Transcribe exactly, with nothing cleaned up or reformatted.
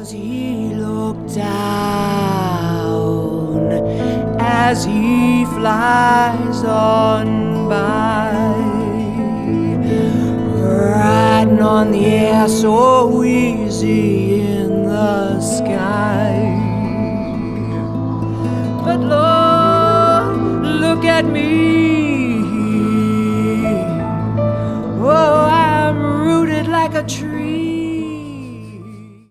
Does he look down as he flies on by, riding on the air so easy in the sky? But Lord, look at me. Oh, I'm rooted like a tree